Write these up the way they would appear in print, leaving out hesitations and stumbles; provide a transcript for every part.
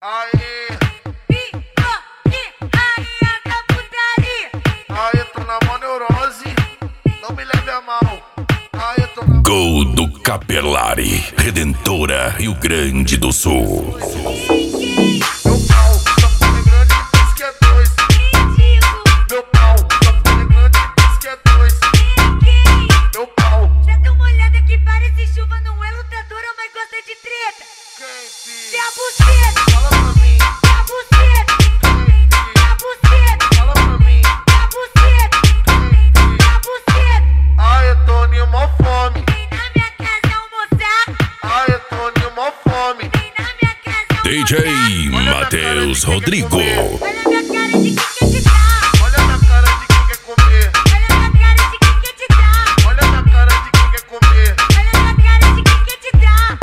Aê, aê, tô na mó neurose, não me leve a mal. Aê, tô na... Gol do Capelari, Redentora, Rio Grande do Sul. Meu pau, Capone grande, diz que é dois. Meu pau, Capone grande, diz que é dois. Meu pau. Já deu uma olhada que parece chuva, não é lutadora, mas gosta de treta. Quem, filho? Se a buceta, Fala pra mim. se a buceta, se a buceta, Fala pra mim. se a buceta, se a buceta. Aê, Toninho, mó fome. Vem na minha casa almoçar, Aê, Toninho, mó fome. vem na minha casa almoçar. DJ Matheus Rodrigo. Olha minha cara de quem quer te dar, Olha na cara de quem quer comer. olha minha cara de quem quer te dar, Olha na cara de quem quer comer. olha minha cara de quem quer te dar.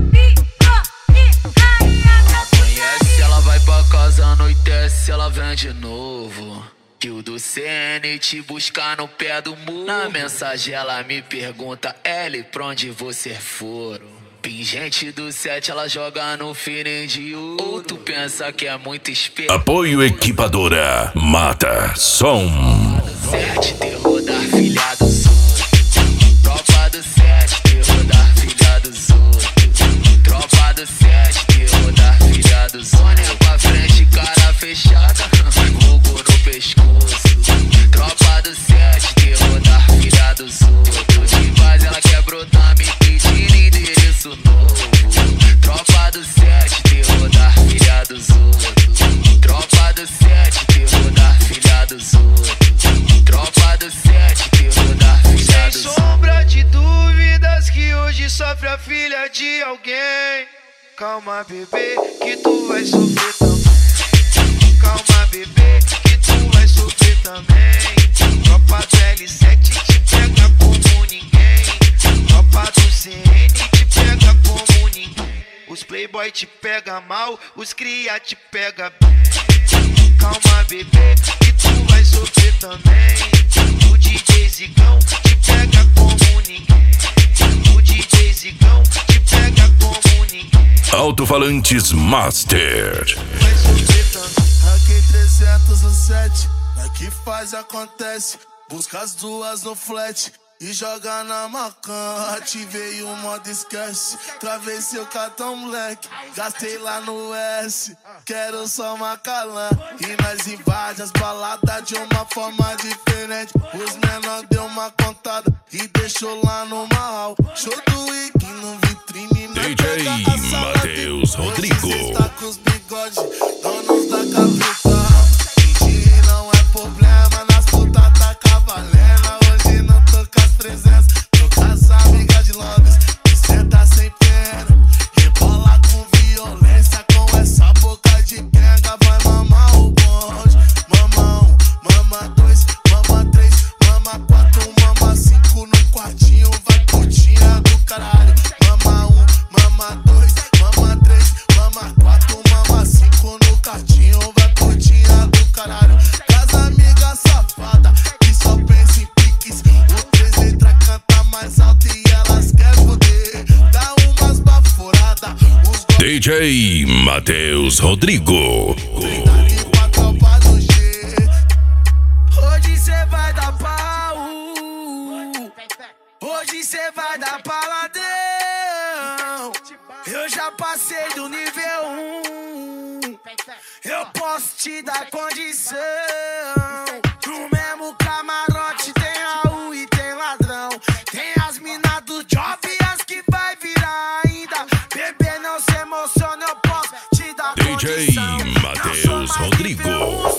Conhece, ela vai pra casa, anoitece, ela vem de novo. Que o do CN te buscar no pé do muro. Na mensagem ela me pergunta, L, pra onde você foram? Pingente do 7, ela joga no feeling de ouro. Ou tu pensa que é muito esperto? Apoio Equipadora, Mata Som. 7, terror da filha dos outros. Tropa do 7, terror da filha dos outros. Tropa do 7, terror da filha dos outros. Olha pra frente, cara fechada, fogo no pescoço. Tropa do 7, terror da filha dos outros. De base ela quer brotar, me pedindo endereço novo. Tropa do 7, terror da filha dos outros. Tropa do 7, terror da filha dos outros. Tropa do 7, terror da filha Sem dos outros. sombra de dúvidas que hoje sofre a filha de alguém. Calma, bebê, que tu vai sofrer também. Calma, bebê, que tu vai sofrer também. Tropa do L7 te pega como ninguém. Tropa do CN te pega como ninguém. Os playboy te pega mal, os cria te pega bem. Calma, bebê, que tu vai sofrer também. O DJ Zigão te pega como ninguém. O DJ Zigão te pega como ninguém. Alto-falantes Master. Vai sofrer também. Hackei 307, aqui faz acontece. Busca as duas no flat e joga na macan. Ativei o modo esquece, travei seu cartão moleque. Gastei lá no S, quero só Macalã. E nós invade as baladas de uma forma diferente. Os menor deu uma contada e deixou lá no mal. Show do Wiki no vitrine, DJ Matheus Rodrigo. Hoje cê está com os bigodes, donos da capital. Mentir não é problema, nas putas tá cavalena. Hoje não tô com as presenças, tô com as amigas de Londres. E senta sem pena, rebola com violência. Com essa boca de quenga vai mamar o bonde. Mama 1, mama 2, mama 3, mama 4, mama 5 no quartinho. Vai putinha do caralho. Mama 1, mama 2, mama 3, mama 4, mama 5 no quartinho. Vai putinha do caralho. Das amigas safada que só pensa em piques. O 3 letra canta mais alto e elas querem foder. Dá umas baforadas, uns golpes. DJ Matheus Rodrigo. Dali pra tropa do G. Hoje cê vai dar pau. Hoje cê vai dar paladão. Eu já passei do nível 1. Eu posso te dar condição. No mesmo camarote tem Raul e tem ladrão. Tem as minas do job e as que vai virar ainda. Bebê, não se emociona, eu posso te dar DJ condição. Matheus Rodrigo.